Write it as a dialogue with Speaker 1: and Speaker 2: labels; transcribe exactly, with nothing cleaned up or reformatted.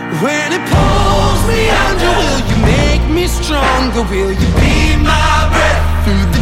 Speaker 1: When it pulls me under, will you make me stronger? Will you be my breath through